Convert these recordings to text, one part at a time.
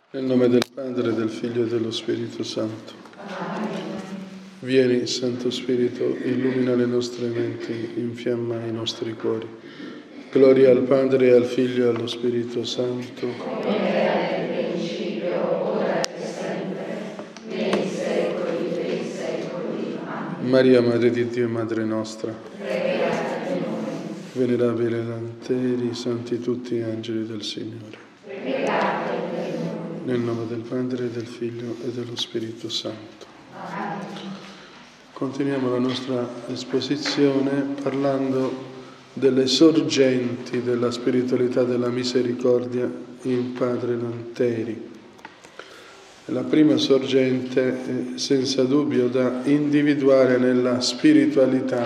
Nel nome del Padre, del Figlio e dello Spirito Santo. Vieni, Santo Spirito, illumina le nostre menti, infiamma i nostri cuori. Gloria al Padre, al Figlio e allo Spirito Santo. Come era nel principio, ora e sempre, nei secoli dei secoli. Amen. Maria, Madre di Dio e Madre nostra, Prega per noi. venerabile Lanteri, santi tutti gli angeli del Signore. Pregate per noi. Nel nome del Padre, del Figlio e dello Spirito Santo. Amen. Continuiamo la nostra esposizione parlando delle sorgenti della spiritualità della misericordia in Padre Lanteri. La prima sorgente è senza dubbio da individuare nella spiritualità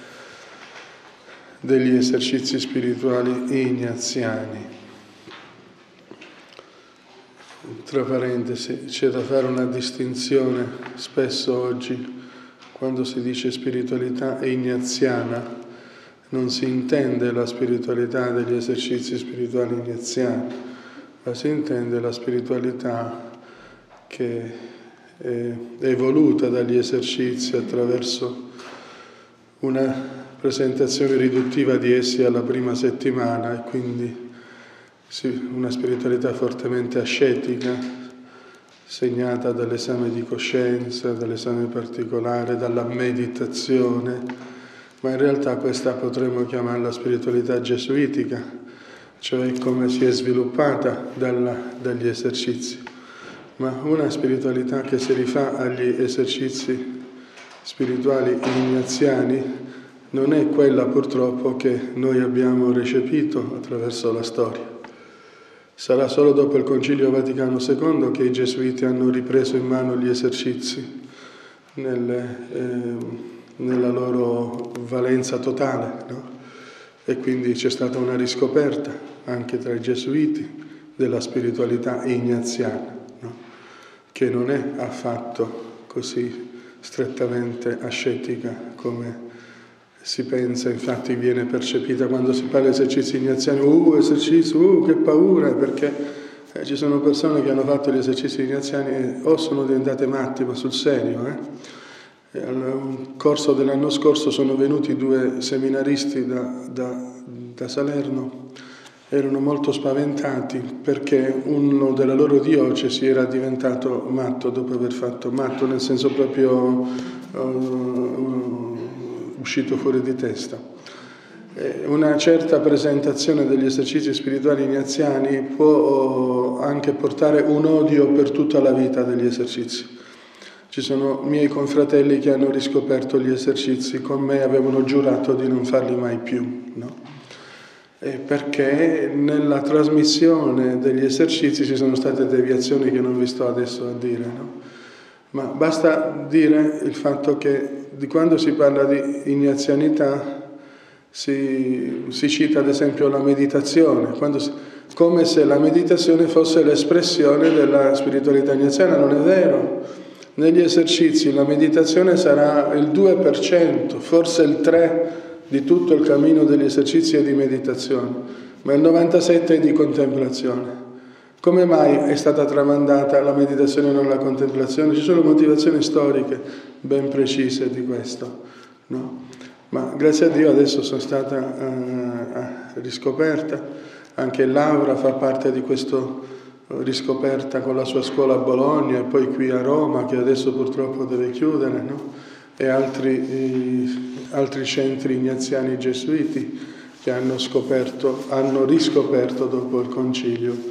degli esercizi spirituali ignaziani. Tra parentesi, c'è da fare una distinzione spesso oggi. Quando si dice spiritualità ignaziana, non si intende la spiritualità degli esercizi spirituali ignaziani, ma si intende la spiritualità che è evoluta dagli esercizi attraverso una presentazione riduttiva di essi alla prima settimana e quindi una spiritualità fortemente ascetica, segnata dall'esame di coscienza, dall'esame particolare, dalla meditazione, ma in realtà questa potremmo chiamarla spiritualità gesuitica, cioè come si è sviluppata dagli esercizi, ma una spiritualità che si rifà agli esercizi spirituali ignaziani non è quella purtroppo che noi abbiamo recepito attraverso la storia. Sarà solo dopo il Concilio Vaticano II che i Gesuiti hanno ripreso in mano gli esercizi nella loro valenza totale, no? E quindi c'è stata una riscoperta anche tra i Gesuiti della spiritualità ignaziana, no? Che non è affatto così strettamente ascetica come si pensa, infatti viene percepita quando si parla di esercizi ignaziani, esercizi, che paura, perché ci sono persone che hanno fatto gli esercizi ignaziani e o sono diventate matti, ma sul serio. Al corso dell'anno scorso sono venuti 2 seminaristi da Salerno, erano molto spaventati perché uno della loro diocesi era diventato matto dopo aver fatto matto, nel senso proprio uscito fuori di testa. Una certa presentazione degli esercizi spirituali ignaziani può anche portare un odio per tutta la vita degli esercizi. Ci sono miei confratelli che hanno riscoperto gli esercizi con me e avevano giurato di non farli mai più, no? Perché nella trasmissione degli esercizi ci sono state deviazioni che non vi sto adesso a dire, no? Ma basta dire il fatto che di quando si parla di ignazianità si cita ad esempio la meditazione, come se la meditazione fosse l'espressione della spiritualità ignaziana. Non è vero. Negli esercizi la meditazione sarà il 2%, forse il 3% di tutto il cammino degli esercizi è di meditazione, ma il 97% è di contemplazione. Come mai è stata tramandata la meditazione e non la contemplazione? Ci sono motivazioni storiche ben precise di questo, no? Ma grazie a Dio adesso sono stata riscoperta, anche Laura fa parte di questo riscoperta con la sua scuola a Bologna e poi qui a Roma, che adesso purtroppo deve chiudere, no? E altri centri ignaziani gesuiti che hanno riscoperto dopo il concilio.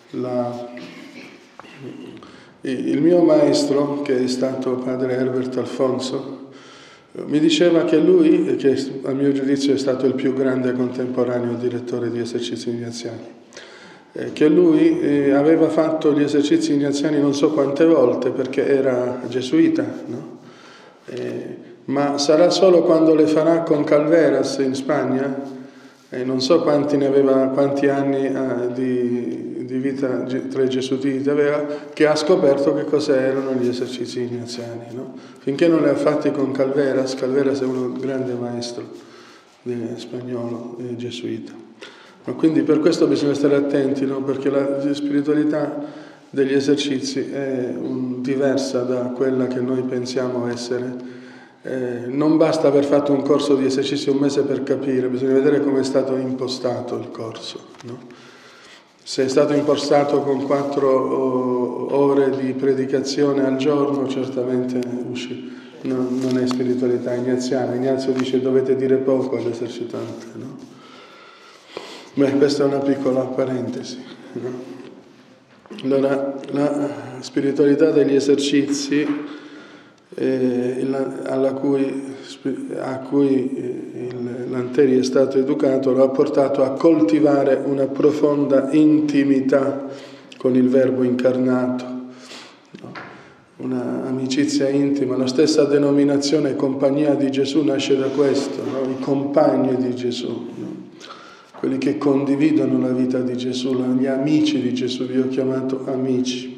Il mio maestro, che è stato padre Herbert Alfonso, mi diceva che lui, che a mio giudizio è stato il più grande contemporaneo direttore di esercizi ignaziani, che lui aveva fatto gli esercizi ignaziani non so quante volte perché era gesuita, no? Ma sarà solo quando le farà con Calveras in Spagna, non so quanti anni di vita tra i gesuiti aveva, che ha scoperto che cos'erano gli esercizi ignaziani, no? Finché non li ha fatti con Calveras è un grande maestro spagnolo gesuita. Ma quindi per questo bisogna stare attenti, no? Perché la spiritualità degli esercizi è diversa da quella che noi pensiamo essere. Non basta aver fatto un corso di esercizi un mese per capire, bisogna vedere come è stato impostato il corso, no? Se è stato impostato con 4 ore di predicazione al giorno, certamente non è spiritualità ignaziana. Ignazio dice dovete dire poco all'esercitante, no? Beh, questa è una piccola parentesi, no? Allora, la spiritualità degli esercizi a cui Lanteri è stato educato lo ha portato a coltivare una profonda intimità con il Verbo incarnato, no? Una amicizia intima. La stessa denominazione compagnia di Gesù nasce da questo, no? I compagni di Gesù, no? Quelli che condividono la vita di Gesù, gli amici di Gesù, vi ho chiamato amici.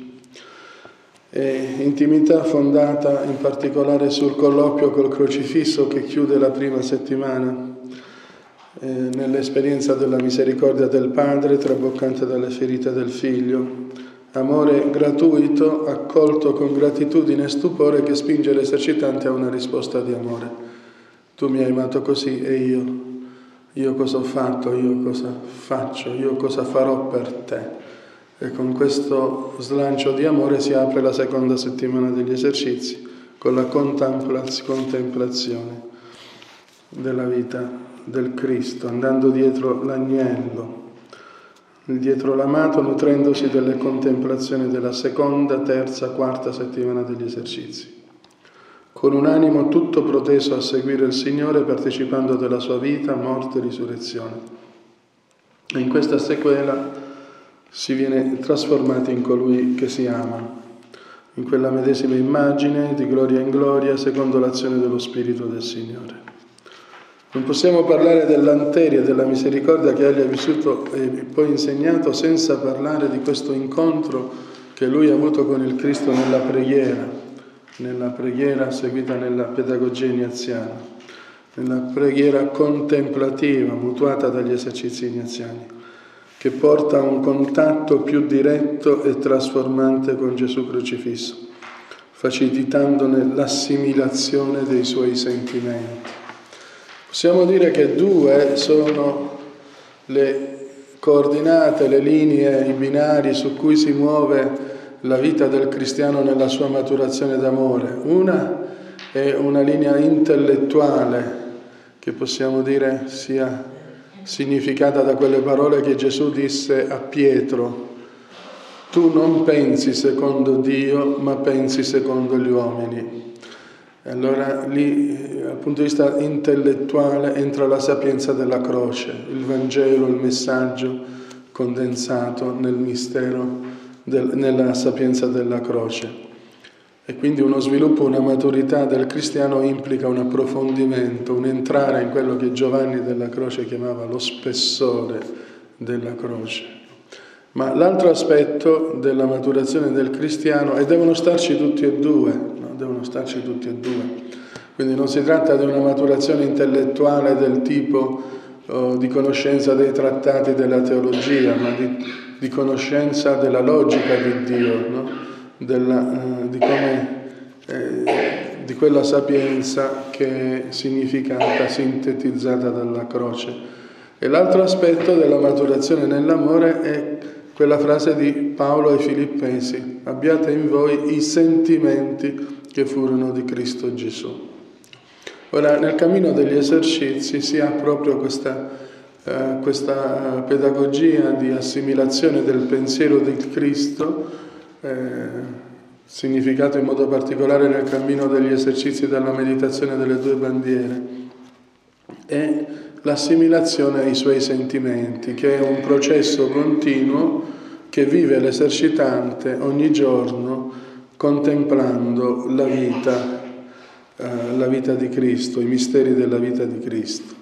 E intimità fondata in particolare sul colloquio col crocifisso che chiude la prima settimana, nell'esperienza della misericordia del Padre traboccante dalle ferite del Figlio, amore gratuito accolto con gratitudine e stupore che spinge l'esercitante a una risposta di amore. Tu mi hai amato così e io cosa ho fatto, io cosa faccio, io cosa farò per te. E con questo slancio di amore si apre la seconda settimana degli esercizi, con la contemplazione della vita del Cristo, andando dietro l'agnello, dietro l'amato, nutrendosi delle contemplazioni della seconda, terza, quarta settimana degli esercizi. Con un animo tutto proteso a seguire il Signore, partecipando della sua vita, morte e risurrezione. E in questa sequela si viene trasformati in colui che si ama, in quella medesima immagine di gloria in gloria, secondo l'azione dello Spirito del Signore. Non possiamo parlare dell'Anteri e della misericordia che egli ha vissuto e poi insegnato senza parlare di questo incontro che lui ha avuto con il Cristo nella preghiera seguita nella pedagogia ignaziana, nella preghiera contemplativa mutuata dagli esercizi ignaziani, che porta a un contatto più diretto e trasformante con Gesù crocifisso, facilitandone l'assimilazione dei suoi sentimenti. Possiamo dire che 2 sono le coordinate, le linee, i binari su cui si muove la vita del cristiano nella sua maturazione d'amore. Una è una linea intellettuale, che possiamo dire sia significata da quelle parole che Gesù disse a Pietro: tu non pensi secondo Dio, ma pensi secondo gli uomini. E allora lì, dal punto di vista intellettuale, entra la sapienza della croce, il Vangelo, il messaggio condensato nel mistero, nella sapienza della croce. E quindi uno sviluppo, una maturità del cristiano implica un approfondimento, un entrare in quello che Giovanni della Croce chiamava lo spessore della croce. Ma l'altro aspetto della maturazione del cristiano, e devono starci tutti e 2, no? Devono starci tutti e 2. Quindi non si tratta di una maturazione intellettuale del tipo di conoscenza dei trattati della teologia, ma di conoscenza della logica di Dio, no? Di quella sapienza che è significata, sintetizzata dalla croce. E l'altro aspetto della maturazione nell'amore è quella frase di Paolo ai Filippesi: abbiate in voi i sentimenti che furono di Cristo Gesù. Ora, nel cammino degli esercizi si ha proprio questa pedagogia di assimilazione del pensiero di Cristo, significato in modo particolare nel cammino degli esercizi della meditazione delle 2 bandiere, e l'assimilazione ai suoi sentimenti, che è un processo continuo che vive l'esercitante ogni giorno contemplando la vita di Cristo, i misteri della vita di Cristo.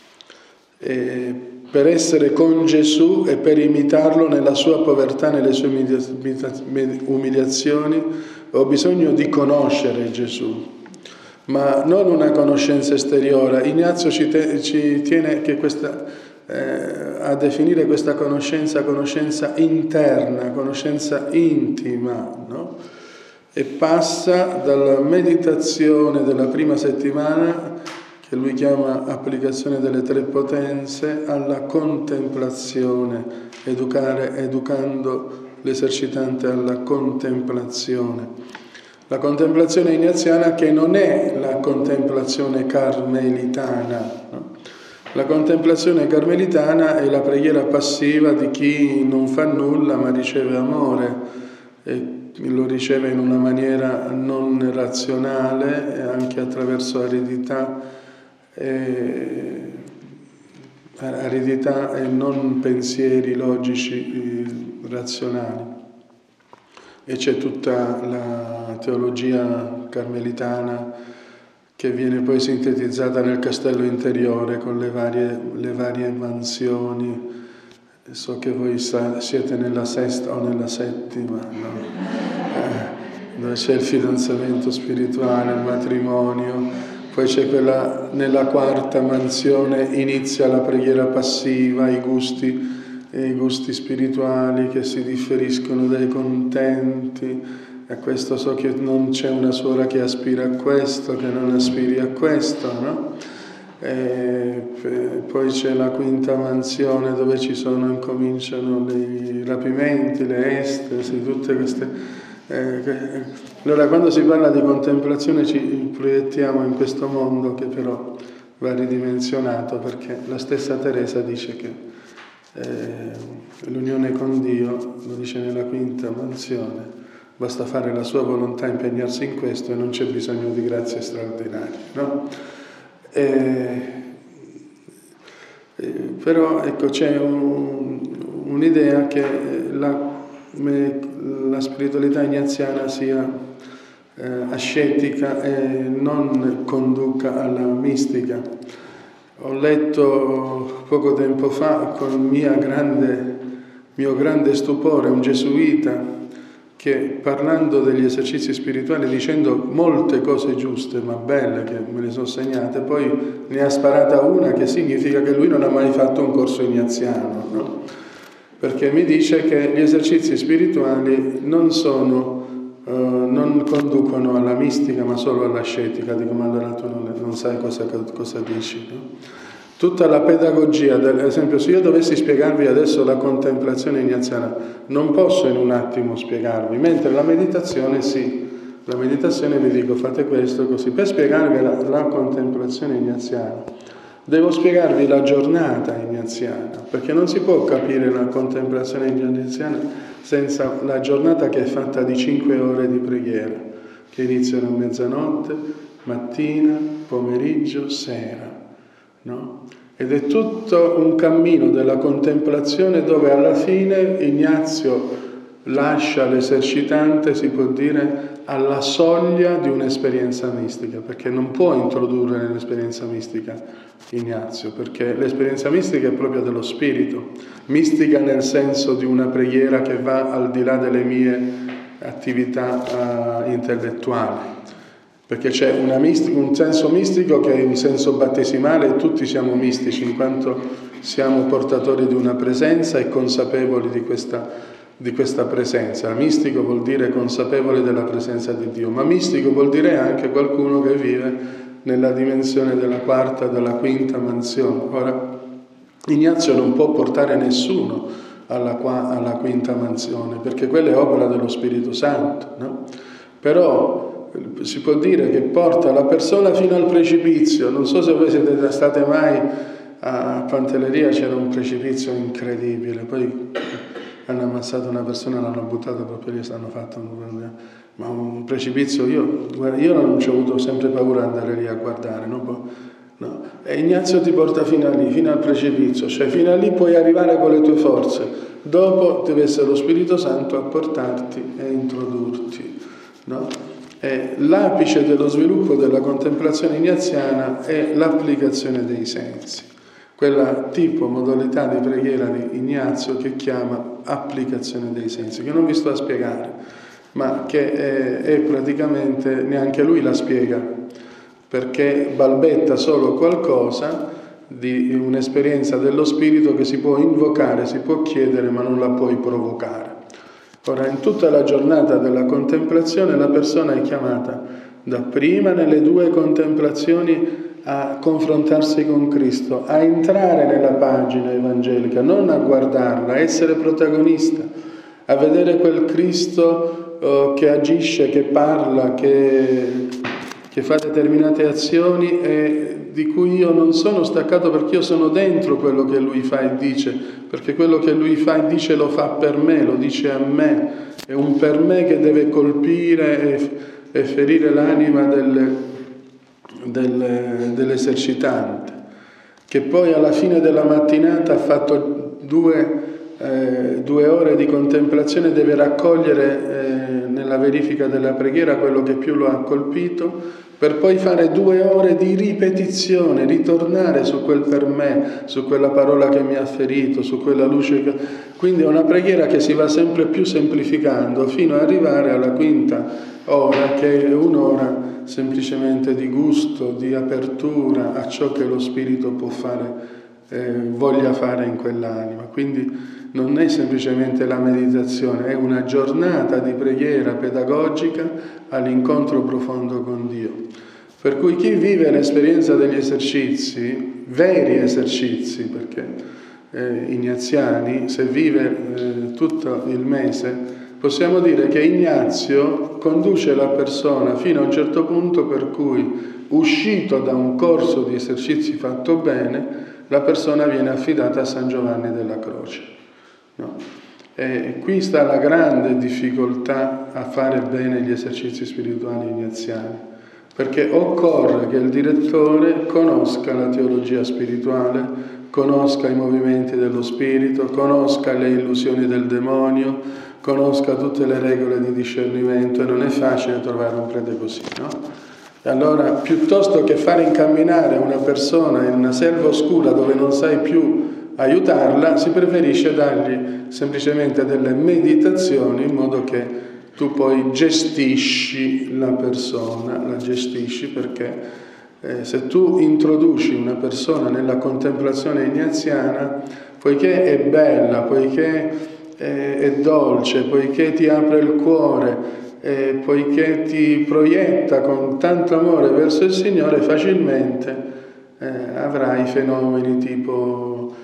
E per essere con Gesù e per imitarlo nella sua povertà, nelle sue umiliazioni, ho bisogno di conoscere Gesù, ma non una conoscenza esteriore. Ignazio ci tiene che questa a definire questa conoscenza interna, conoscenza intima, no? E passa dalla meditazione della prima settimana, che lui chiama applicazione delle tre potenze, alla contemplazione, educando l'esercitante alla contemplazione. La contemplazione ignaziana, che non è la contemplazione carmelitana, no? La contemplazione carmelitana è la preghiera passiva di chi non fa nulla ma riceve amore, e lo riceve in una maniera non razionale, anche attraverso aridità e non pensieri logici razionali. E c'è tutta la teologia carmelitana che viene poi sintetizzata nel castello interiore con le varie mansioni. So che voi siete nella sesta o nella settima, no? Dove c'è il fidanzamento spirituale, il matrimonio, poi c'è quella, nella quarta mansione inizia la preghiera passiva, i gusti spirituali che si differiscono dai contenti. A questo so che non c'è una suora che aspira a questo, che non aspiri a questo, no? E poi c'è la quinta mansione dove incominciano i rapimenti, le estasi, tutte queste. Allora, quando si parla di contemplazione ci proiettiamo in questo mondo che però va ridimensionato, perché la stessa Teresa dice che l'unione con Dio, lo dice nella quinta mansione, basta fare la sua volontà, impegnarsi in questo e non c'è bisogno di grazie straordinarie, no? Però ecco, c'è un'idea che la spiritualità ignaziana sia ascetica e non conduca alla mistica. Ho letto poco tempo fa con mio grande stupore un gesuita che, parlando degli esercizi spirituali, dicendo molte cose giuste ma belle che me le sono segnate, poi ne ha sparata una che significa che lui non ha mai fatto un corso ignaziano, no? Perché mi dice che gli esercizi spirituali non conducono alla mistica ma solo all'ascetica. Dico, ma allora tu non sai cosa dici, no? Tutta la pedagogia, ad esempio, se io dovessi spiegarvi adesso la contemplazione ignaziana, non posso in un attimo spiegarvi, mentre la meditazione sì. La meditazione vi dico fate questo così. Per spiegarvi la contemplazione ignaziana, devo spiegarvi la giornata ignaziana, perché non si può capire la contemplazione ignaziana senza la giornata che è fatta di 5 ore di preghiera, che iniziano a mezzanotte, mattina, pomeriggio, sera. No? Ed è tutto un cammino della contemplazione dove alla fine Ignazio lascia l'esercitante, si può dire, alla soglia di un'esperienza mistica, perché non può introdurre nell'esperienza mistica Ignazio, perché l'esperienza mistica è proprio dello spirito, mistica nel senso di una preghiera che va al di là delle mie attività intellettuali. Perché c'è un senso mistico che è un senso battesimale e tutti siamo mistici in quanto siamo portatori di una presenza e consapevoli di questa presenza. Mistico vuol dire consapevole della presenza di Dio, ma mistico vuol dire anche qualcuno che vive nella dimensione della quarta, della quinta mansione. Ora, Ignazio non può portare nessuno alla quinta mansione, perché quella è opera dello Spirito Santo, no? Però si può dire che porta la persona fino al precipizio. Non so se voi siete state mai a Pantelleria, c'era un precipizio incredibile, poi hanno ammazzato una persona, l'hanno buttata proprio lì, hanno fatto un precipizio. Io non ci ho avuto sempre paura di andare lì a guardare, no? E Ignazio ti porta fino a lì, fino al precipizio, cioè fino a lì puoi arrivare con le tue forze, dopo deve essere lo Spirito Santo a portarti e introdurti, no? E l'apice dello sviluppo della contemplazione ignaziana è l'applicazione dei sensi, quella modalità di preghiera di Ignazio che chiama applicazione dei sensi, che non vi sto a spiegare, ma che è praticamente, neanche lui la spiega, perché balbetta solo qualcosa di un'esperienza dello spirito che si può invocare, si può chiedere, ma non la puoi provocare. Ora, in tutta la giornata della contemplazione la persona è chiamata dapprima nelle 2 contemplazioni a confrontarsi con Cristo, a entrare nella pagina evangelica, non a guardarla, a essere protagonista, a vedere quel Cristo che agisce, che parla, che fa determinate azioni e di cui io non sono staccato perché io sono dentro quello che Lui fa e dice, perché quello che Lui fa e dice lo fa per me, lo dice a me, è un per me che deve colpire e ferire l'anima dell'esercitante, che poi alla fine della mattinata ha fatto 2 ore di contemplazione, deve raccogliere nella verifica della preghiera quello che più lo ha colpito, per poi fare 2 ore di ripetizione, ritornare su quel per me, su quella parola che mi ha ferito, su quella luce che... Quindi è una preghiera che si va sempre più semplificando fino ad arrivare alla 5ª ora, che è un'ora semplicemente di gusto, di apertura a ciò che lo Spirito può fare, voglia fare in quell'anima. Quindi non è semplicemente la meditazione, è una giornata di preghiera pedagogica all'incontro profondo con Dio. Per cui chi vive l'esperienza degli esercizi, veri esercizi, perché ignaziani, se vive tutto il mese, possiamo dire che Ignazio conduce la persona fino a un certo punto per cui, uscito da un corso di esercizi fatto bene, la persona viene affidata a San Giovanni della Croce. No? E qui sta la grande difficoltà a fare bene gli esercizi spirituali ignaziani, perché occorre che il direttore conosca la teologia spirituale, conosca i movimenti dello spirito, conosca le illusioni del demonio, conosca tutte le regole di discernimento, e non è facile trovare un prete così, no? E allora, piuttosto che fare incamminare una persona in una selva oscura dove non sai più aiutarla, si preferisce dargli semplicemente delle meditazioni in modo che tu poi gestisci la persona, la gestisci, perché se tu introduci una persona nella contemplazione ignaziana, poiché è bella, poiché è dolce, poiché ti apre il cuore, poiché ti proietta con tanto amore verso il Signore, facilmente avrai fenomeni tipo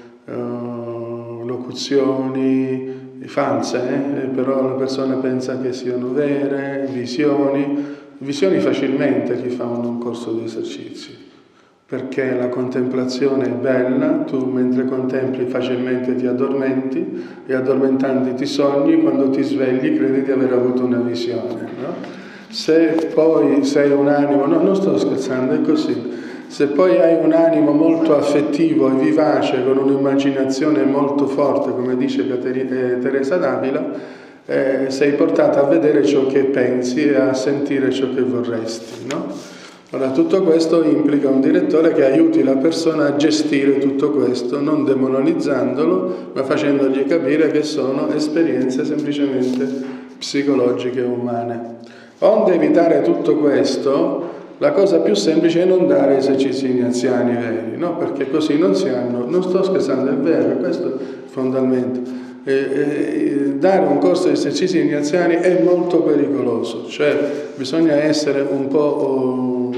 locuzioni false, però la persona pensa che siano vere, visioni facilmente chi fa un corso di esercizi, perché la contemplazione è bella, tu mentre contempli facilmente ti addormenti e addormentando ti sogni, quando ti svegli credi di aver avuto una visione, no? Se poi sei un animo, no, non sto scherzando, è così, se poi hai un animo molto affettivo e vivace, con un'immaginazione molto forte, come dice Teresa d'Avila, sei portata a vedere ciò che pensi e a sentire ciò che vorresti, no? Allora, tutto questo implica un direttore che aiuti la persona a gestire tutto questo, non demonizzandolo, ma facendogli capire che sono esperienze semplicemente psicologiche e umane. Onde evitare tutto questo, la cosa più semplice è non dare esercizi ignaziani veri, no? Perché così non si hanno, non sto scherzando, è vero, questo è fondamentalmente. Dare un corso di esercizi ignaziani è molto pericoloso, cioè bisogna essere un po'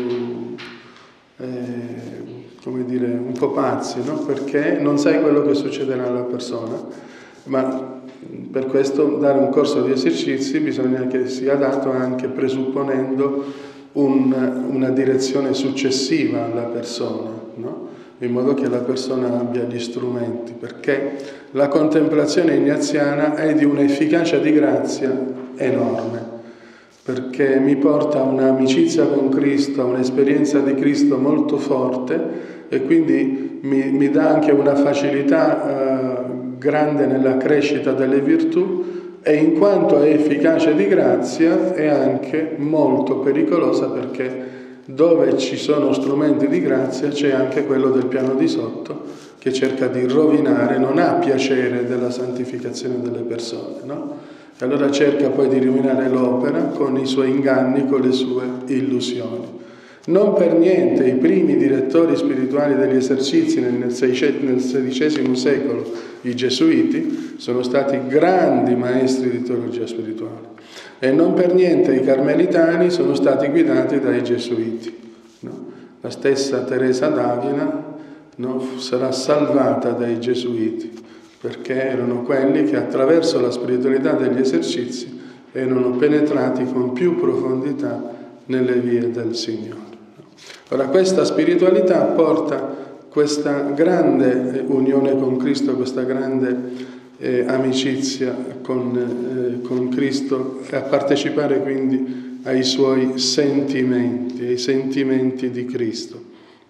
come dire, un po' pazzi, no? Perché non sai quello che succederà alla persona, ma per questo dare un corso di esercizi bisogna che sia dato anche presupponendo una direzione successiva alla persona, no? In modo che la persona abbia gli strumenti, perché la contemplazione ignaziana è di un'efficacia di grazia enorme, perché mi porta a un'amicizia con Cristo, a un'esperienza di Cristo molto forte, e quindi mi dà anche una facilità grande nella crescita delle virtù, e in quanto è efficace di grazia è anche molto pericolosa, perché dove ci sono strumenti di grazia c'è anche quello del piano di sotto che cerca di rovinare, non ha piacere della santificazione delle persone, no? E allora cerca poi di rovinare l'opera con i suoi inganni, con le sue illusioni. Non per niente i primi direttori spirituali degli esercizi nel XVI secolo, i Gesuiti, sono stati grandi maestri di teologia spirituale. E non per niente i Carmelitani sono stati guidati dai Gesuiti. No? La stessa Teresa d'Avila, no, sarà salvata dai Gesuiti, perché erano quelli che attraverso la spiritualità degli esercizi erano penetrati con più profondità nelle vie del Signore. Ora, questa spiritualità porta questa grande unione con Cristo, questa grande amicizia con Cristo, a partecipare quindi ai suoi sentimenti, ai sentimenti di Cristo.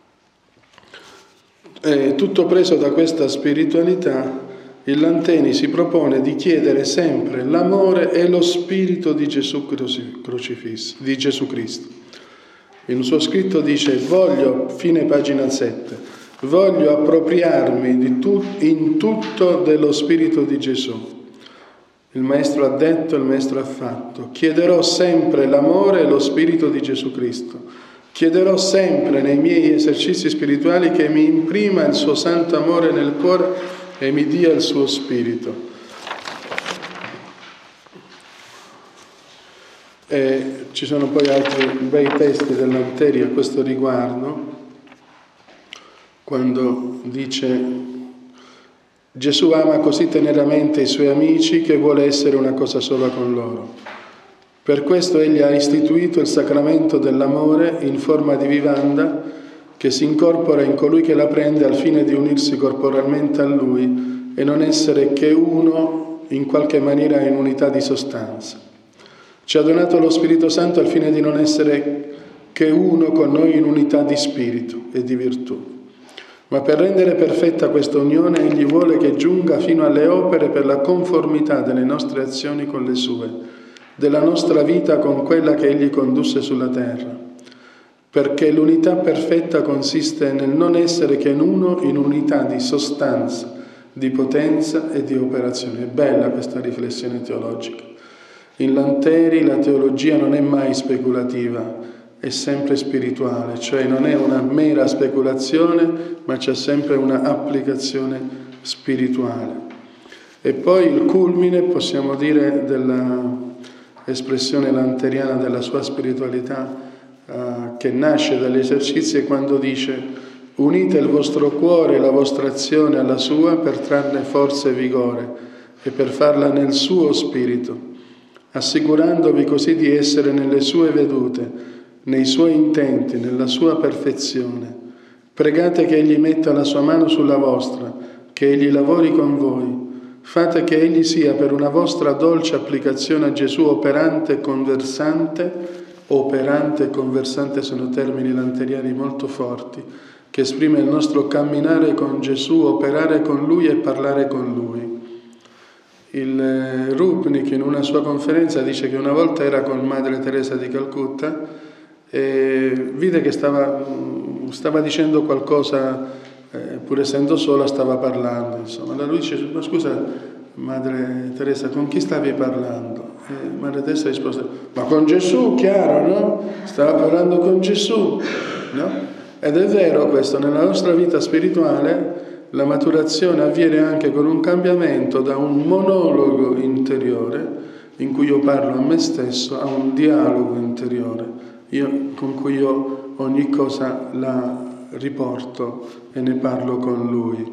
Tutto preso da questa spiritualità, il Lanteni si propone di chiedere sempre l'amore e lo spirito di Gesù crocifisso, di Gesù Cristo. In un suo scritto dice: voglio, fine pagina 7, voglio appropriarmi in tutto dello spirito di Gesù. Il Maestro ha detto, il Maestro ha fatto. Chiederò sempre l'amore e lo spirito di Gesù Cristo. Chiederò sempre nei miei esercizi spirituali che mi imprima il suo santo amore nel cuore e mi dia il suo spirito. E ci sono poi altri bei testi del Lanteri a questo riguardo, quando dice: Gesù ama così teneramente i suoi amici che vuole essere una cosa sola con loro. Per questo egli ha istituito il sacramento dell'amore in forma di vivanda che si incorpora in colui che la prende al fine di unirsi corporalmente a lui e non essere che uno in qualche maniera in unità di sostanza. Ci ha donato lo Spirito Santo al fine di non essere che uno con noi in unità di spirito e di virtù. Ma per rendere perfetta questa unione, egli vuole che giunga fino alle opere per la conformità delle nostre azioni con le sue, della nostra vita con quella che egli condusse sulla terra. Perché l'unità perfetta consiste nel non essere che uno in unità di sostanza, di potenza e di operazione. È bella questa riflessione teologica. In Lanteri la teologia non è mai speculativa, è sempre spirituale, cioè non è una mera speculazione, ma c'è sempre una applicazione spirituale. E poi il culmine, possiamo dire, dell'espressione lanteriana della sua spiritualità, che nasce dagli esercizi, è quando dice: unite il vostro cuore e la vostra azione alla sua per trarne forza e vigore e per farla nel suo spirito, assicurandovi così di essere nelle sue vedute, nei suoi intenti, nella sua perfezione. Pregate che egli metta la sua mano sulla vostra, che egli lavori con voi. Fate che egli sia per una vostra dolce applicazione a Gesù operante e conversante. Operante e conversante sono termini lanteriani molto forti, che esprime il nostro camminare con Gesù, operare con Lui e parlare con Lui. Il Rupnik in una sua conferenza dice che una volta era con Madre Teresa di Calcutta e vide che stava dicendo qualcosa, pur essendo sola stava parlando, insomma. Allora lui dice: ma scusa Madre Teresa, con chi stavi parlando? E Madre Teresa rispose: ma con Gesù, chiaro, no? Stava parlando con Gesù, no? Ed è vero questo, nella nostra vita spirituale la maturazione avviene anche con un cambiamento da un monologo interiore, in cui io parlo a me stesso, a un dialogo interiore, con cui io ogni cosa la riporto e ne parlo con Lui.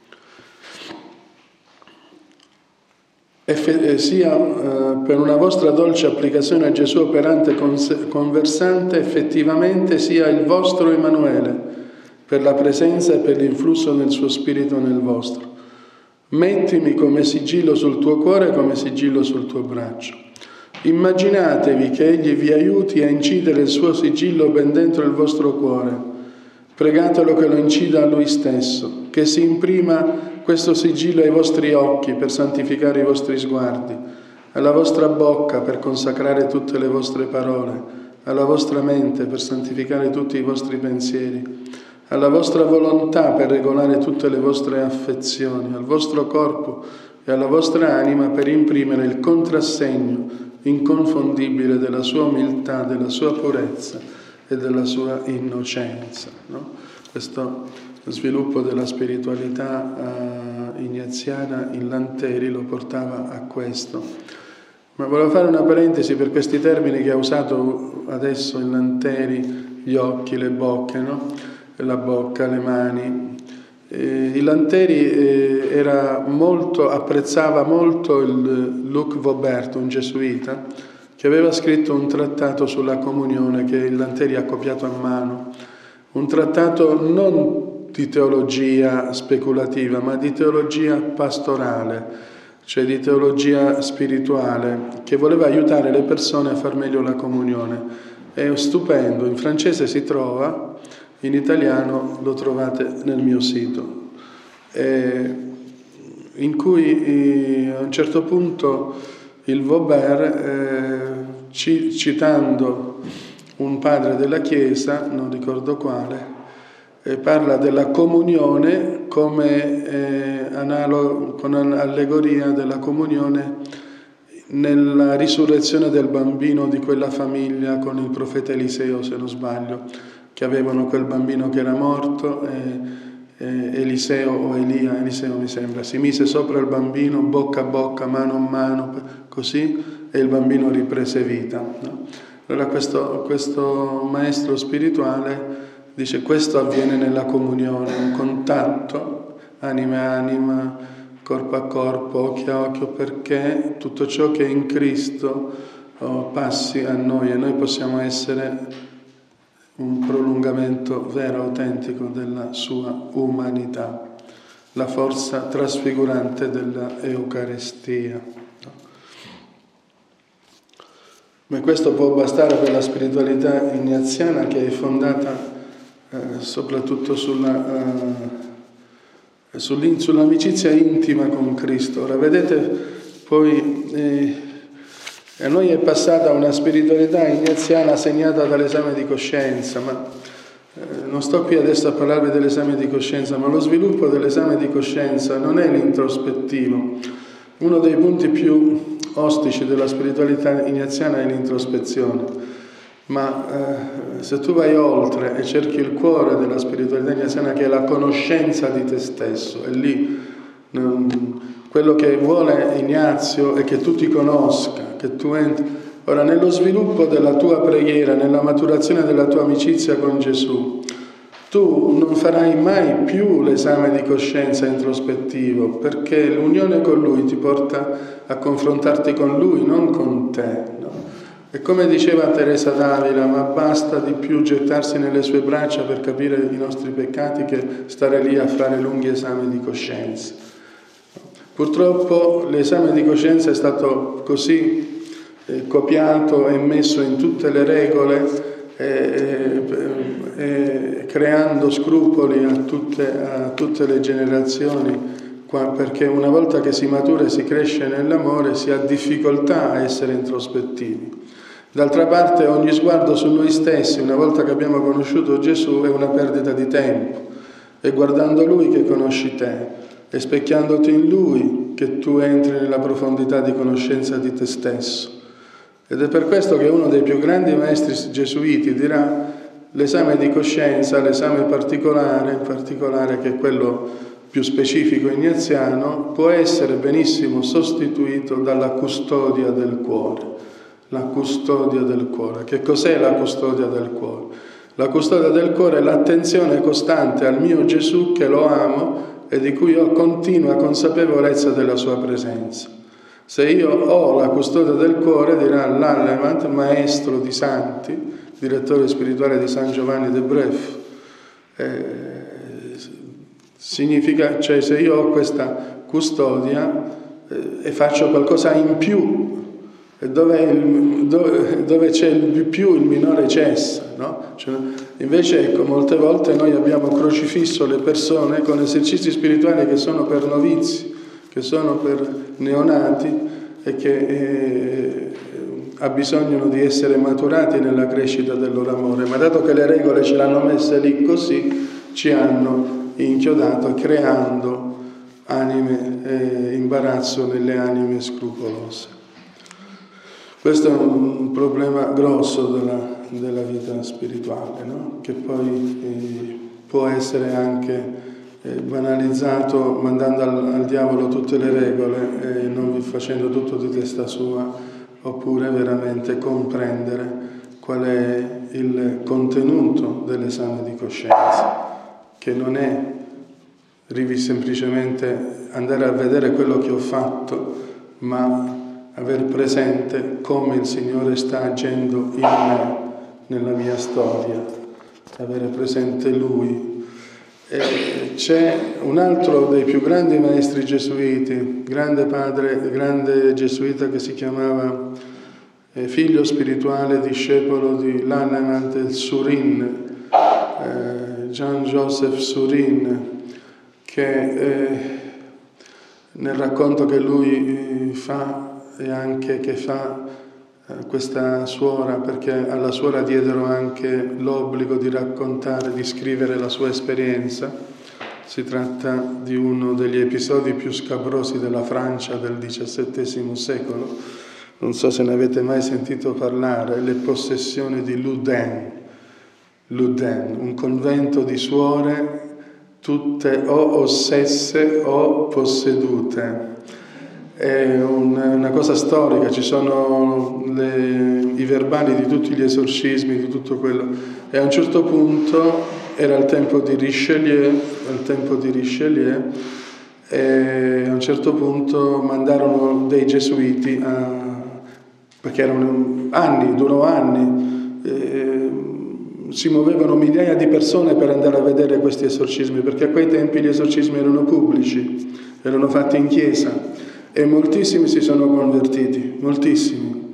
Sia per una vostra dolce applicazione a Gesù operante e conversante, effettivamente sia il vostro Emanuele, per la presenza e per l'influsso del suo spirito nel vostro. Mettimi come sigillo sul tuo cuore, come sigillo sul tuo braccio. Immaginatevi che egli vi aiuti a incidere il suo sigillo ben dentro il vostro cuore. Pregatelo che lo incida a lui stesso, che si imprima questo sigillo ai vostri occhi per santificare i vostri sguardi, alla vostra bocca per consacrare tutte le vostre parole, alla vostra mente per santificare tutti i vostri pensieri, alla vostra volontà per regolare tutte le vostre affezioni, al vostro corpo e alla vostra anima per imprimere il contrassegno inconfondibile della sua umiltà, della sua purezza e della sua innocenza, no? Questo sviluppo della spiritualità ignaziana in Lanteri lo portava a questo. Ma volevo fare una parentesi per questi termini che ha usato adesso in Lanteri: gli occhi, le bocche, no? La bocca, le mani. Il Lanteri apprezzava molto il Luc Vaubert, un gesuita, che aveva scritto un trattato sulla comunione che il Lanteri ha copiato a mano. Un trattato non di teologia speculativa, ma di teologia pastorale, cioè di teologia spirituale, che voleva aiutare le persone a far meglio la comunione. È stupendo, in francese si trova, in italiano lo trovate nel mio sito, in cui a un certo punto il Vaubert, citando un padre della Chiesa, non ricordo quale, parla della comunione come con allegoria della comunione nella risurrezione del bambino di quella famiglia con il profeta Eliseo, se non sbaglio, che avevano quel bambino che era morto, Eliseo o Eliseo mi sembra, si mise sopra il bambino bocca a bocca, mano a mano, così, e il bambino riprese vita, no? Allora questo maestro spirituale dice: questo avviene nella comunione, un contatto anima a anima, corpo a corpo, occhio a occhio, perché tutto ciò che è in Cristo passi a noi e noi possiamo essere un prolungamento vero, autentico della sua umanità, la forza trasfigurante della Eucaristia. Ma questo può bastare per la spiritualità ignaziana, che è fondata soprattutto sull'amicizia intima con Cristo. Ora vedete, poi a noi è passata una spiritualità ignaziana segnata dall'esame di coscienza, ma non sto qui adesso a parlarvi dell'esame di coscienza, ma lo sviluppo dell'esame di coscienza non è l'introspettivo. Uno dei punti più ostici della spiritualità ignaziana è l'introspezione, ma se tu vai oltre e cerchi il cuore della spiritualità ignaziana, che è la conoscenza di te stesso, è lì quello che vuole Ignazio è che tu ti conosca, che tu entri. Ora, nello sviluppo della tua preghiera, nella maturazione della tua amicizia con Gesù, tu non farai mai più l'esame di coscienza introspettivo, perché l'unione con Lui ti porta a confrontarti con Lui, non con te, no? E come diceva Teresa d'Avila, ma basta di più gettarsi nelle sue braccia per capire i nostri peccati che stare lì a fare lunghi esami di coscienza. Purtroppo l'esame di coscienza è stato così copiato e messo in tutte le regole, creando scrupoli a tutte le generazioni, perché una volta che si matura e si cresce nell'amore si ha difficoltà a essere introspettivi. D'altra parte ogni sguardo su noi stessi, una volta che abbiamo conosciuto Gesù, è una perdita di tempo. È guardando Lui che conosci te, è specchiandoti in Lui che tu entri nella profondità di conoscenza di te stesso. Ed è per questo che uno dei più grandi maestri gesuiti dirà: l'esame di coscienza, l'esame particolare, in particolare che è quello più specifico ignaziano, può essere benissimo sostituito dalla custodia del cuore. La custodia del cuore. Che cos'è la custodia del cuore? La custodia del cuore è l'attenzione costante al mio Gesù, che lo amo e di cui ho continua consapevolezza della sua presenza. Se io ho la custodia del cuore, dirà l'Allemand, maestro di santi, direttore spirituale di San Giovanni de Bref, significa, cioè, se io ho questa custodia e faccio qualcosa in più, dove c'è il più il minore cessa, no? Cioè, invece, ecco, molte volte noi abbiamo crocifisso le persone con esercizi spirituali che sono per novizi, che sono per neonati e che abbisognano di essere maturati nella crescita del loro amore, ma dato che le regole ce l'hanno messe lì così, ci hanno inchiodato creando imbarazzo nelle anime scrupolose. Questo è un problema grosso della vita spirituale, no? Che poi può essere anche banalizzato mandando al diavolo tutte le regole e non facendo tutto di testa sua, oppure veramente comprendere qual è il contenuto dell'esame di coscienza, che non è semplicemente andare a vedere quello che ho fatto, ma aver presente come il Signore sta agendo in me, nella mia storia, avere presente Lui. E c'è un altro dei più grandi maestri gesuiti, grande gesuita che si chiamava figlio spirituale, discepolo di Lannemant el Surin, Jean-Joseph Surin, che nel racconto che lui fa e anche che fa questa suora, perché alla suora diedero anche l'obbligo di raccontare, di scrivere la sua esperienza. Si tratta di uno degli episodi più scabrosi della Francia del XVII secolo. Non so se ne avete mai sentito parlare, le possessioni di Loudun, un convento di suore tutte o ossesse o possedute. È una cosa storica, ci sono i verbali di tutti gli esorcismi, di tutto quello. E a un certo punto, era il tempo di Richelieu, e a un certo punto mandarono dei gesuiti, perché durò anni, si muovevano migliaia di persone per andare a vedere questi esorcismi, perché a quei tempi gli esorcismi erano pubblici, erano fatti in chiesa. E moltissimi si sono convertiti, moltissimi.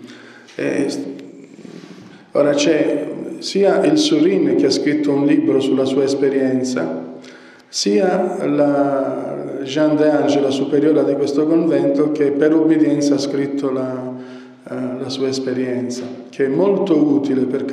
Ora c'è sia il Surin che ha scritto un libro sulla sua esperienza, sia la Jeanne d'Ange, la superiora di questo convento, che per obbedienza ha scritto la sua esperienza, che è molto utile per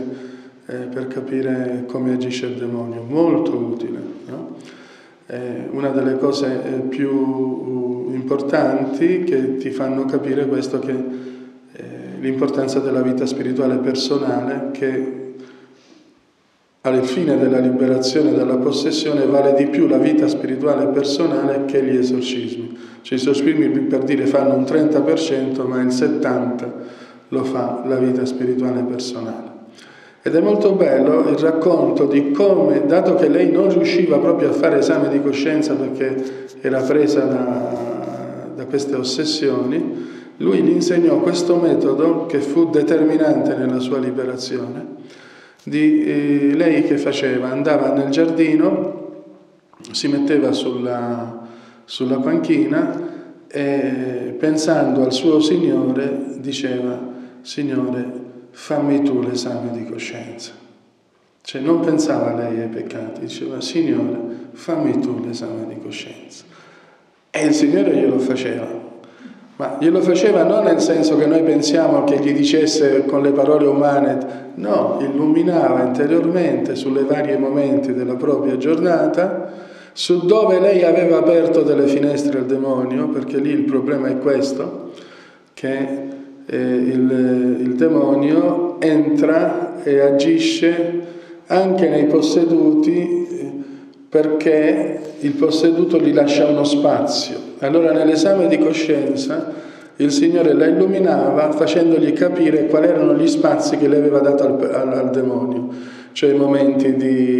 capire come agisce il demonio, molto utile, no? Una delle cose più importanti che ti fanno capire questo, che l'importanza della vita spirituale personale, che al fine della liberazione dalla possessione vale di più la vita spirituale personale che gli esorcismi. Cioè, gli esorcismi, per dire, fanno un 30%, ma il 70% lo fa la vita spirituale personale. Ed è molto bello il racconto di come, dato che lei non riusciva proprio a fare esame di coscienza perché era presa da queste ossessioni, lui gli insegnò questo metodo che fu determinante nella sua liberazione. Lei che faceva? Andava nel giardino, si metteva sulla panchina e, pensando al suo Signore, diceva: Signore, fammi tu l'esame di coscienza. Cioè non pensava lei ai peccati, diceva: Signore, fammi tu l'esame di coscienza. E il Signore glielo faceva, ma glielo faceva non nel senso che noi pensiamo che gli dicesse con le parole umane, no, illuminava interiormente sulle varie momenti della propria giornata, su dove lei aveva aperto delle finestre al demonio, perché lì il problema è questo, che il demonio entra e agisce anche nei posseduti, perché il posseduto gli lascia uno spazio. Allora nell'esame di coscienza il Signore la illuminava facendogli capire quali erano gli spazi che le aveva dato al demonio, cioè i momenti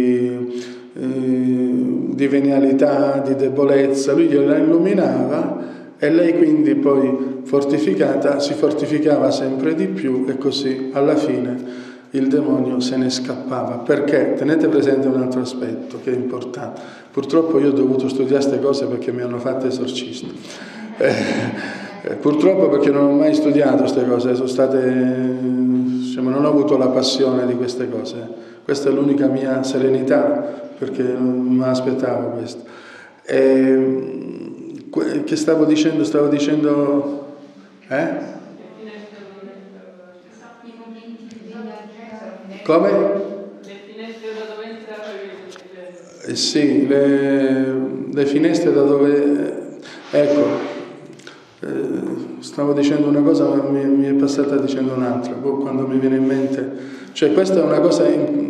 di venialità, di debolezza. Lui gliela illuminava e lei quindi poi fortificata si fortificava sempre di più, e così alla fine il demonio se ne scappava. Perché? Tenete presente un altro aspetto che è importante. Purtroppo io ho dovuto studiare queste cose perché mi hanno fatto esorcista. Purtroppo, perché non ho mai studiato queste cose, sono state, non ho avuto la passione di queste cose. Questa è l'unica mia serenità, perché non mi aspettavo questo. Che stavo dicendo? Come? Le finestre da dove entrava. Sì, le finestre da dove... Ecco, stavo dicendo una cosa ma mi è passata dicendo un'altra, quando mi viene in mente. Cioè questa è una cosa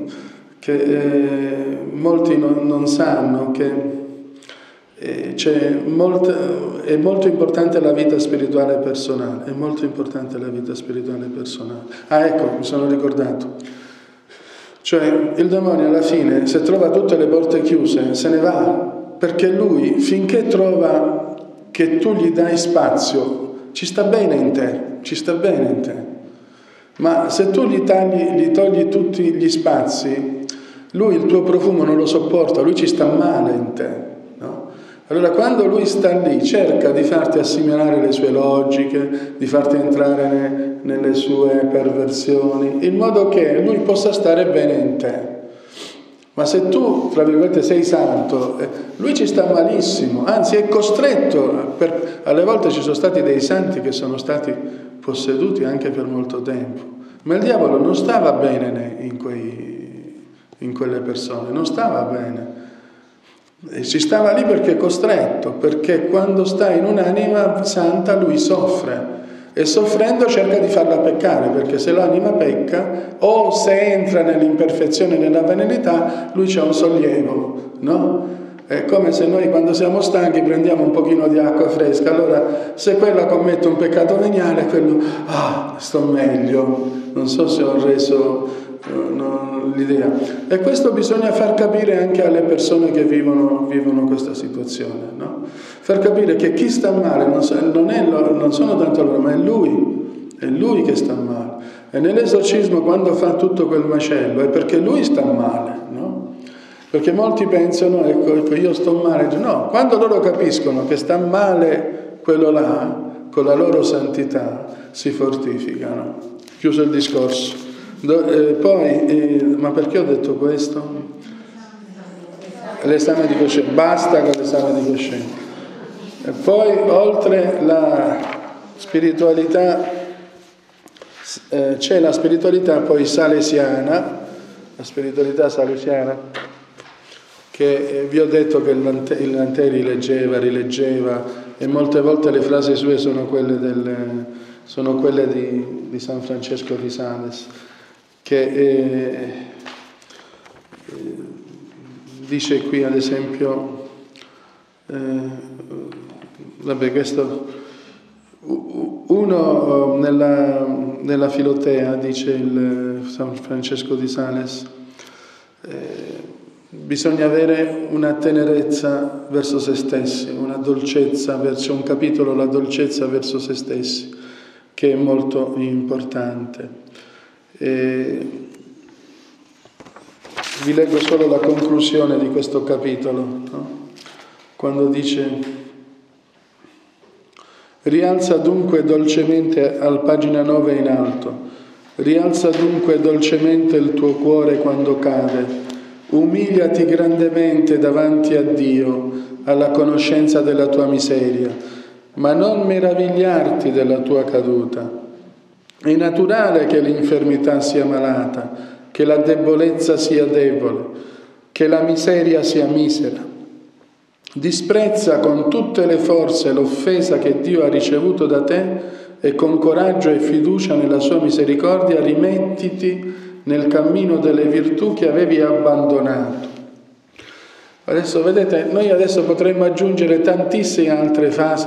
che molti non sanno, che è molto importante la vita spirituale personale, è molto importante la vita spirituale personale. Ah, ecco, mi sono ricordato. Cioè il demonio alla fine, se trova tutte le porte chiuse, se ne va, perché lui, finché trova che tu gli dai spazio, ci sta bene in te. Ma se tu gli togli tutti gli spazi, lui il tuo profumo non lo sopporta, lui ci sta male in te, no? Allora quando lui sta lì cerca di farti assimilare le sue logiche, di farti entrare nelle sue perversioni, in modo che lui possa stare bene in te. Ma se tu, tra virgolette, sei santo, lui ci sta malissimo, anzi è costretto. Alle volte ci sono stati dei santi che sono stati posseduti anche per molto tempo. Ma il diavolo non stava bene in quelle persone, non stava bene. E ci stava lì perché è costretto, perché quando sta in un'anima santa lui soffre. E soffrendo cerca di farla peccare, perché se l'anima pecca o se entra nell'imperfezione e nella venilità, lui c'ha un sollievo, no? È come se noi quando siamo stanchi prendiamo un pochino di acqua fresca, allora se quella commette un peccato veniale, quello, sto meglio, non so se ho reso l'idea. E questo bisogna far capire anche alle persone che vivono questa situazione, no? Far capire che chi sta male non sono tanto loro, ma è lui che sta male. E nell'esorcismo quando fa tutto quel macello è perché lui sta male, no? Perché molti pensano, ecco io sto male. No, quando loro capiscono che sta male quello là, con la loro santità si fortificano. Chiuso il discorso. Ma perché ho detto questo? L'esame di coscienza, basta con l'esame di coscienza. E poi oltre la spiritualità c'è la spiritualità poi salesiana, la spiritualità salesiana che vi ho detto che il Lanteri leggeva, rileggeva e molte volte le frasi sue sono quelle di San Francesco di Sales, che dice qui ad esempio questo uno nella Filotea dice il San Francesco di Sales, bisogna avere una tenerezza verso se stessi, una dolcezza verso un capitolo, la dolcezza verso se stessi, che è molto importante. Vi leggo solo la conclusione di questo capitolo, no? Quando dice: rialza dunque dolcemente, al pagina 9 in alto, rialza dunque dolcemente il tuo cuore quando cade, umiliati grandemente davanti a Dio, alla conoscenza della tua miseria, ma non meravigliarti della tua caduta. È naturale che l'infermità sia malata, che la debolezza sia debole, che la miseria sia misera. Disprezza con tutte le forze l'offesa che Dio ha ricevuto da te e con coraggio e fiducia nella sua misericordia rimettiti nel cammino delle virtù che avevi abbandonato. Adesso vedete, noi adesso potremmo aggiungere tantissime altre fasi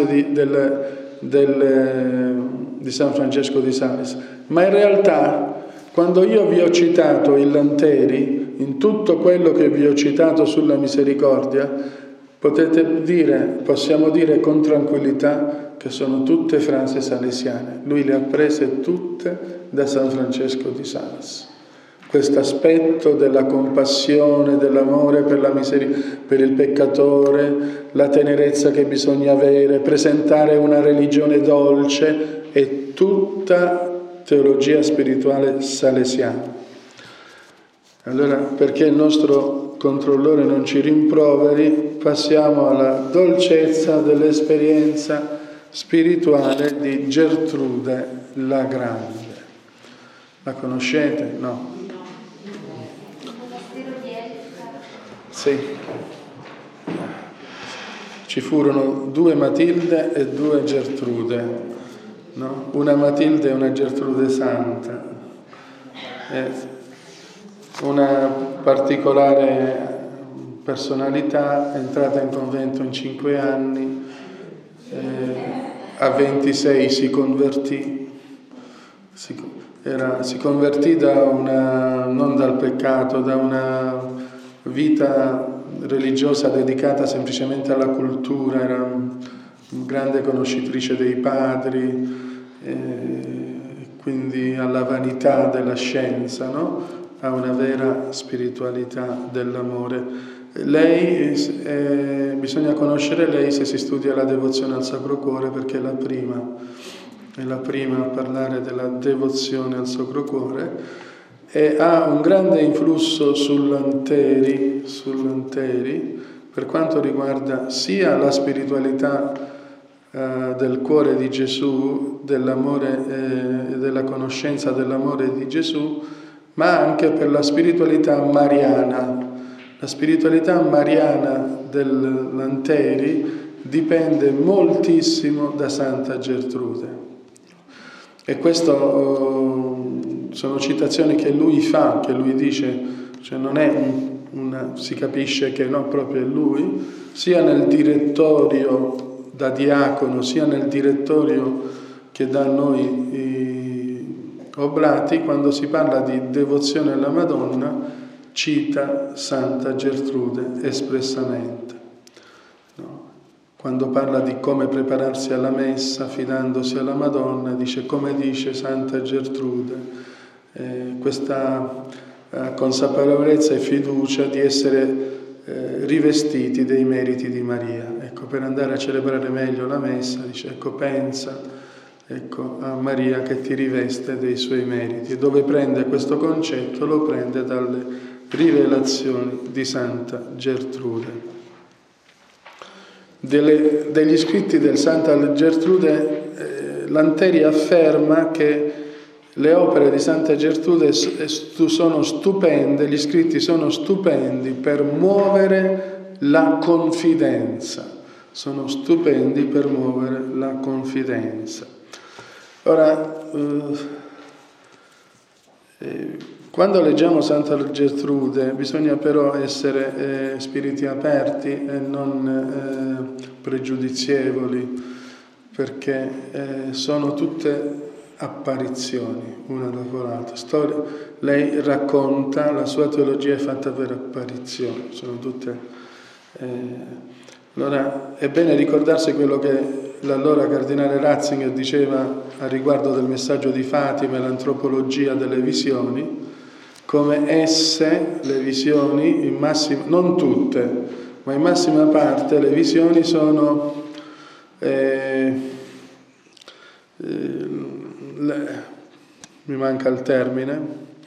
di San Francesco di Sales, ma in realtà quando io vi ho citato il Lanteri, in tutto quello che vi ho citato sulla misericordia, possiamo dire con tranquillità che sono tutte frasi salesiane. Lui le ha prese tutte da San Francesco di Sales. Questo aspetto della compassione, dell'amore per la miseria, per il peccatore, la tenerezza che bisogna avere, presentare una religione dolce, è tutta teologia spirituale salesiana. Allora, perché il nostro controllore non ci rimproveri, passiamo alla dolcezza dell'esperienza spirituale di Gertrude la Grande. La conoscete? No? Sì. Ci furono 2 Matilde e 2 Gertrude. no? Una Matilde e una Gertrude santa, una particolare personalità, è entrata in convento in 5 anni, a 26 si convertì, si convertì non dal peccato, da una vita religiosa dedicata semplicemente alla cultura, era una grande conoscitrice dei padri, quindi alla vanità della scienza, no? A una vera spiritualità dell'amore. Lei, bisogna conoscere lei se si studia la devozione al Sacro Cuore, perché è la prima a parlare della devozione al Sacro Cuore, e ha un grande influsso sull'Anteri per quanto riguarda sia la spiritualità del cuore di Gesù, dell'amore e della conoscenza dell'amore di Gesù, ma anche per la spiritualità mariana. La spiritualità mariana dell'Anteri dipende moltissimo da Santa Gertrude. E questo sono citazioni che lui fa, che lui dice, cioè non è si capisce che no, proprio è lui, sia nel direttorio da diacono, sia nel direttorio che dà a noi i oblati, quando si parla di devozione alla Madonna, cita Santa Gertrude espressamente. No? Quando parla di come prepararsi alla messa, fidandosi alla Madonna, dice come dice Santa Gertrude, questa consapevolezza e fiducia di essere rivestiti dei meriti di Maria. Ecco, per andare a celebrare meglio la messa, dice, ecco, pensa, ecco, a Maria che ti riveste dei suoi meriti. E dove prende questo concetto? Lo prende dalle rivelazioni di Santa Gertrude. Degli scritti del Santa Gertrude, l'Anteri afferma che le opere di Santa Gertrude sono stupende, gli scritti sono stupendi per muovere la confidenza. Sono stupendi per muovere la confidenza. Ora, quando leggiamo Santa Gertrude bisogna però essere spiriti aperti e non pregiudizievoli, perché sono tutte apparizioni, una dopo l'altra. Lei racconta, la sua teologia è fatta per apparizioni, sono tutte... Allora è bene ricordarsi quello che l'allora cardinale Ratzinger diceva a riguardo del messaggio di Fatima e l'antropologia delle visioni, come esse, le visioni, in massima, non tutte, ma in massima parte le visioni sono mi manca il termine,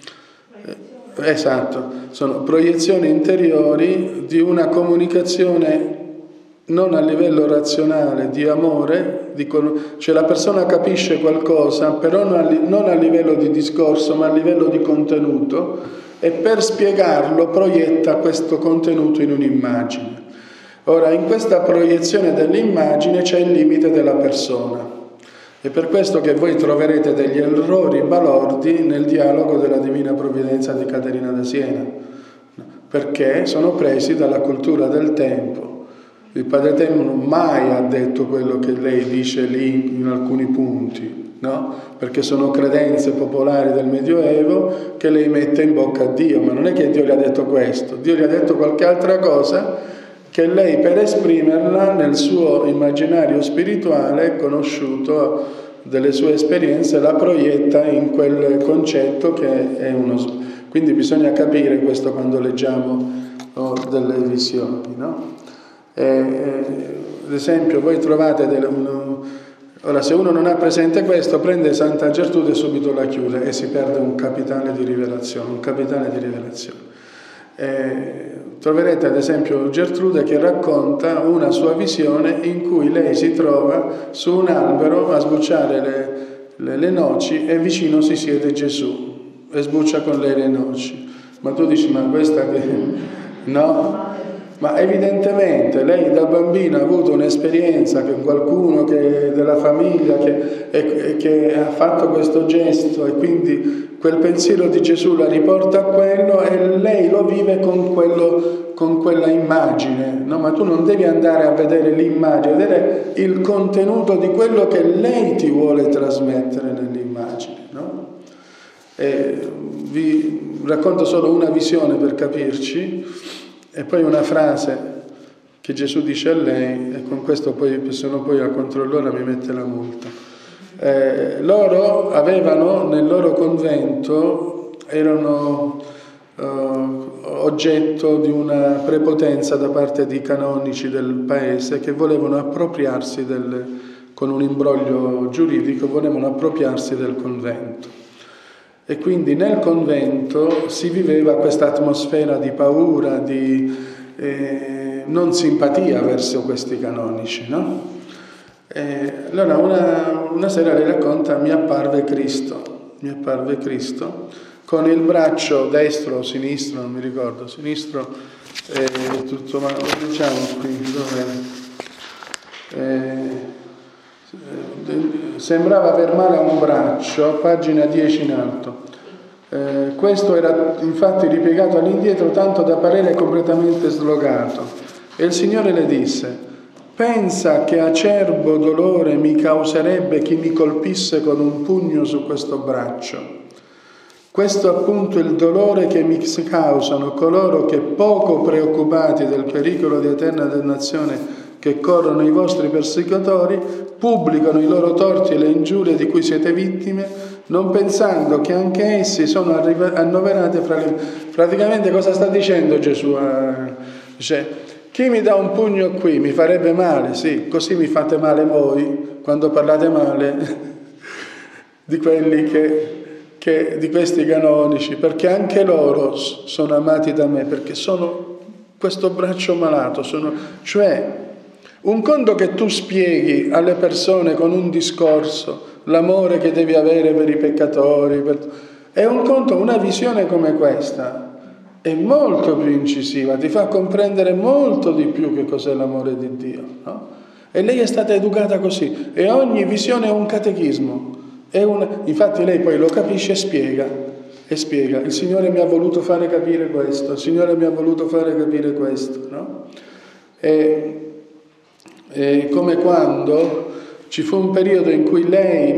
esatto, sono proiezioni interiori di una comunicazione non a livello razionale, di amore, cioè la persona capisce qualcosa, però non a livello di discorso, ma a livello di contenuto, e per spiegarlo proietta questo contenuto in un'immagine. Ora, in questa proiezione dell'immagine c'è il limite della persona. È per questo che voi troverete degli errori balordi nel dialogo della Divina Provvidenza di Caterina da Siena, perché sono presi dalla cultura del tempo. Il Padre Eterno mai ha detto quello che lei dice lì in alcuni punti, no? Perché sono credenze popolari del Medioevo che lei mette in bocca a Dio, ma non è che Dio le ha detto questo, Dio le ha detto qualche altra cosa che lei, per esprimerla nel suo immaginario spirituale conosciuto delle sue esperienze, la proietta in quel concetto che è uno. Quindi bisogna capire questo quando leggiamo delle visioni, no? Ad esempio voi trovate ora se uno non ha presente questo, prende Santa Gertrude e subito la chiude e si perde un capitale di rivelazione, troverete ad esempio Gertrude che racconta una sua visione in cui lei si trova su un albero a sbucciare le noci e vicino si siede Gesù e sbuccia con lei le noci. Ma tu dici, ma questa che... No? Ma evidentemente lei da bambina ha avuto un'esperienza con qualcuno della famiglia che ha fatto questo gesto, e quindi quel pensiero di Gesù la riporta a quello, e lei lo vive con quella immagine, no? Ma tu non devi andare a vedere l'immagine, vedere il contenuto di quello che lei ti vuole trasmettere nell'immagine, no? Vi racconto solo una visione per capirci, e poi una frase che Gesù dice a lei, e con questo poi, se no poi la controllora mi mette la multa. Loro avevano nel loro convento, erano oggetto di una prepotenza da parte di canonici del paese che volevano appropriarsi con un imbroglio giuridico, volevano appropriarsi del convento. E quindi nel convento si viveva questa atmosfera di paura, di non simpatia verso questi canonici, no? Allora una sera lei racconta: mi apparve Cristo con il braccio destro o sinistro, non mi ricordo, sinistro, tutto, ma lo diciamo qui, sembrava aver male a un braccio, pagina 10 in alto. Questo era infatti ripiegato all'indietro tanto da parere completamente slogato, e il Signore le disse: pensa che acerbo dolore mi causerebbe chi mi colpisse con un pugno su questo braccio. Questo appunto è il dolore che mi causano coloro che, poco preoccupati del pericolo di eterna dannazione che corrono i vostri persecutori, pubblicano i loro torti e le ingiurie di cui siete vittime, non pensando che anche essi sono annoverati fra le... Praticamente cosa sta dicendo Gesù? Dice: chi mi dà un pugno qui mi farebbe male, sì, così mi fate male voi quando parlate male di quelli di questi canonici, perché anche loro sono amati da me, perché sono questo braccio malato, cioè un conto che tu spieghi alle persone con un discorso l'amore che devi avere per i peccatori, è un conto, una visione come questa è molto più incisiva, ti fa comprendere molto di più che cos'è l'amore di Dio, no? E lei è stata educata così, e ogni visione è un catechismo. Infatti lei poi lo capisce e spiega. Il Signore mi ha voluto fare capire questo, il Signore mi ha voluto fare capire questo, no? E come quando ci fu un periodo in cui lei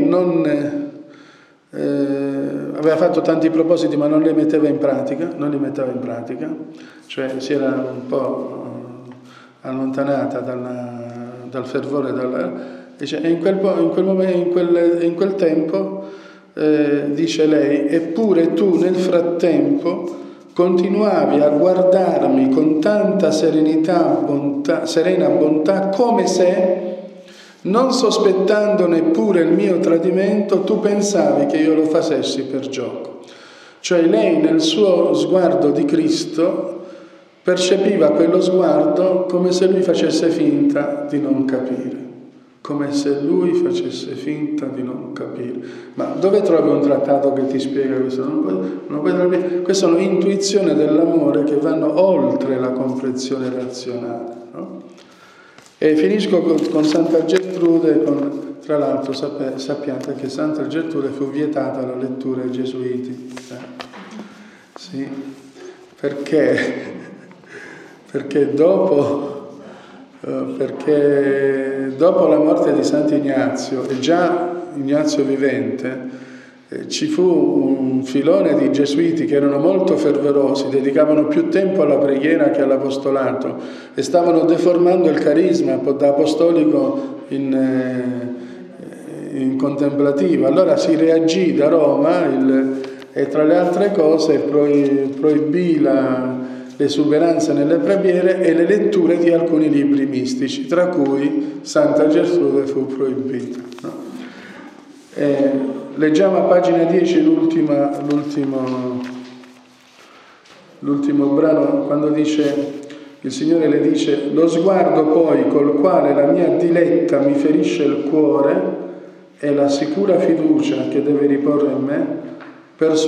aveva fatto tanti propositi ma non li metteva in pratica, cioè si era un po' allontanata dal fervore, e in quel tempo dice lei: eppure tu nel frattempo continuavi a guardarmi con tanta serena bontà, come se, non sospettando neppure il mio tradimento, tu pensavi che io lo facessi per gioco. Cioè lei nel suo sguardo di Cristo percepiva quello sguardo come se lui facesse finta di non capire. Ma dove trovi un trattato che ti spiega questo? Non puoi trovare. Queste sono intuizioni dell'amore che vanno oltre la comprensione razionale, no? E finisco con Santa Gertrude. Tra l'altro sappiate che Santa Gertrude fu vietata la lettura ai gesuiti. Sì, perché dopo la morte di Sant'Ignazio, e già Ignazio vivente, ci fu un filone di gesuiti che erano molto fervorosi, dedicavano più tempo alla preghiera che all'apostolato e stavano deformando il carisma da apostolico in contemplativo. Allora si reagì da Roma e tra le altre cose proibì l'esuberanza nelle preghiere e le letture di alcuni libri mistici, tra cui Santa Gertrude fu proibita, no? Leggiamo a pagina 10 l'ultimo brano, quando il Signore le dice: lo sguardo poi col quale la mia diletta mi ferisce il cuore è la sicura fiducia che deve riporre in me,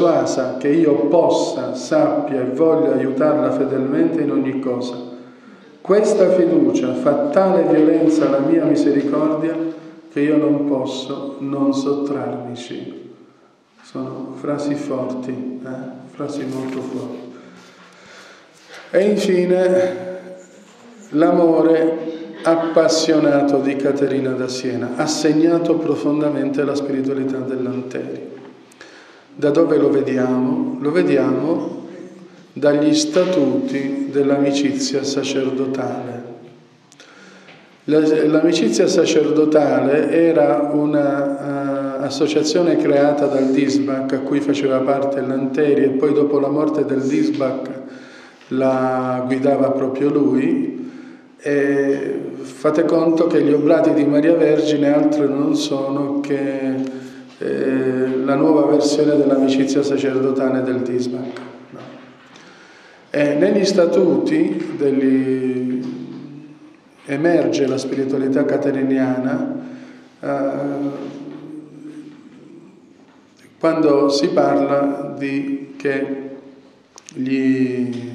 persuasa che io possa, sappia e voglia aiutarla fedelmente in ogni cosa, Questa fiducia fa tale violenza alla mia misericordia che io non posso non sottrarmici. Sono frasi forti, frasi molto forti. E infine l'amore appassionato di Caterina da Siena ha segnato profondamente la spiritualità dell'Anteri. Da dove lo vediamo? Lo vediamo dagli statuti dell'amicizia sacerdotale. L'amicizia sacerdotale era un'associazione creata dal Diesbach, a cui faceva parte l'Anteri, e poi dopo la morte del Diesbach la guidava proprio lui. E fate conto che gli oblati di Maria Vergine altro non sono che la nuova versione dell'amicizia sacerdotale del Diesbach. No. E negli statuti emerge la spiritualità cateriniana quando si parla di che gli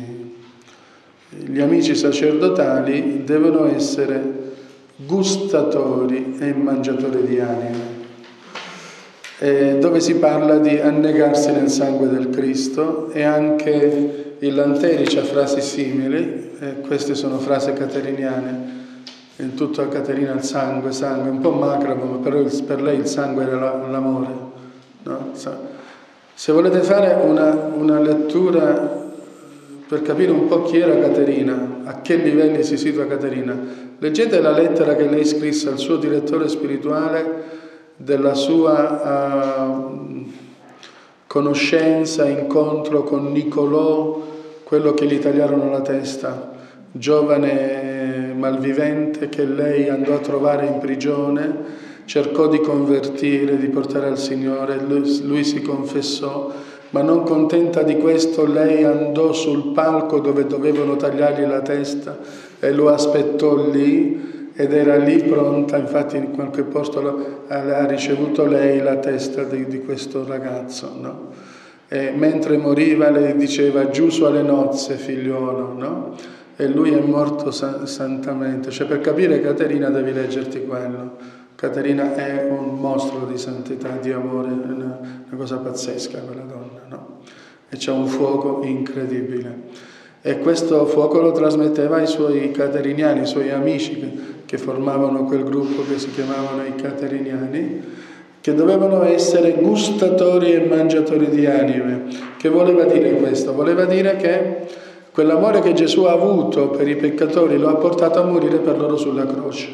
amici sacerdotali devono essere gustatori e mangiatori di anime, dove si parla di annegarsi nel sangue del Cristo, e anche il Lanteri c'ha frasi simili, queste sono frasi cateriniane. In tutto a Caterina il sangue, un po' macramo, ma per lei il sangue era l'amore. No? Se volete fare una lettura per capire un po' chi era Caterina, a che livelli si situa Caterina, leggete la lettera che lei scrisse al suo direttore spirituale della sua conoscenza, incontro con Niccolò, quello che gli tagliarono la testa, giovane malvivente che lei andò a trovare in prigione, cercò di convertire, di portare al Signore, lui si confessò, ma non contenta di questo lei andò sul palco dove dovevano tagliargli la testa e lo aspettò lì, ed era lì pronta, infatti in qualche posto ha ricevuto lei la testa di questo ragazzo, no? E mentre moriva lei diceva: giù su alle nozze, figliuolo, no? E lui è morto santamente. Cioè, per capire Caterina devi leggerti quello. Caterina è un mostro di santità, di amore, una cosa pazzesca quella donna, no? E c'è un fuoco incredibile. E questo fuoco lo trasmetteva ai suoi cateriniani, ai suoi amici che formavano quel gruppo che si chiamavano i cateriniani, che dovevano essere gustatori e mangiatori di anime. Che voleva dire questo? Voleva dire che quell'amore che Gesù ha avuto per i peccatori lo ha portato a morire per loro sulla croce.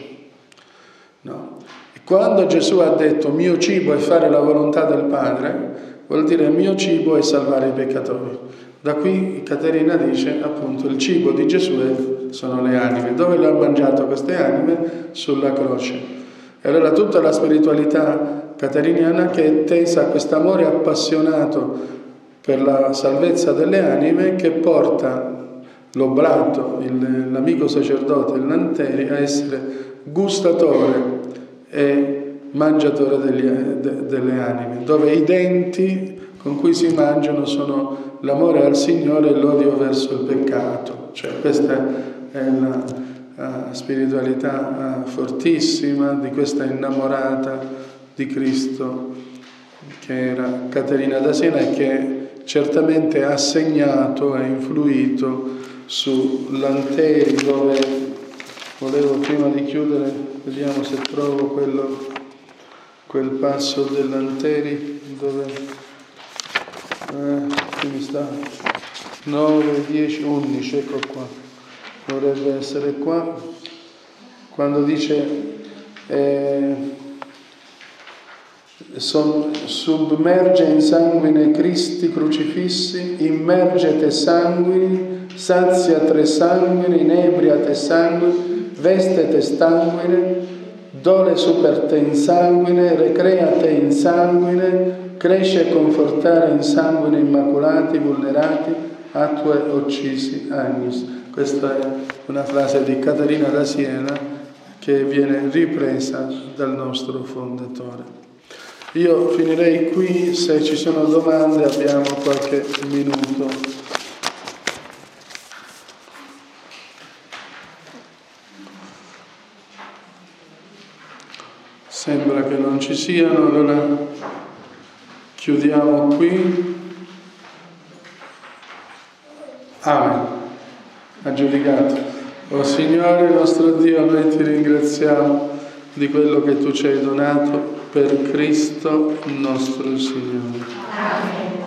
No. E quando Gesù ha detto mio cibo è fare la volontà del Padre, vuol dire mio cibo è salvare i peccatori. Da qui Caterina dice appunto il cibo di Gesù sono le anime. Dove le ha mangiato queste anime? Sulla croce. E allora tutta la spiritualità cateriniana che è tesa a quest'amore appassionato per la salvezza delle anime, che porta l'oblato, l'amico sacerdote, il Lanteri, a essere gustatore e mangiatore delle anime, dove i denti con cui si mangiano sono l'amore al Signore e l'odio verso il peccato. Cioè questa è la spiritualità fortissima di questa innamorata di Cristo che era Caterina da Siena, e che certamente ha segnato, ha influito su Lanteri, dove volevo, prima di chiudere, vediamo se trovo quel passo del Lanteri dove qui mi sta 9, 10, 11, ecco qua, dovrebbe essere qua, quando dice submerge in sanguine Cristi crucifissi, immergete sanguini, saziate sanguini, inebriate sanguini, vestete sanguine, dole super te in sanguine, recreate in sanguine, cresce e confortare in sanguine immacolati, vulnerati, atue uccisi agnus. Questa è una frase di Caterina da Siena che viene ripresa dal nostro fondatore. Io finirei qui, se ci sono domande abbiamo qualche minuto. Sembra che non ci siano, allora chiudiamo qui. Amen. Ha giudicato. O Signore nostro Dio, noi ti ringraziamo di quello che tu ci hai donato per Cristo nostro Signore. Amen.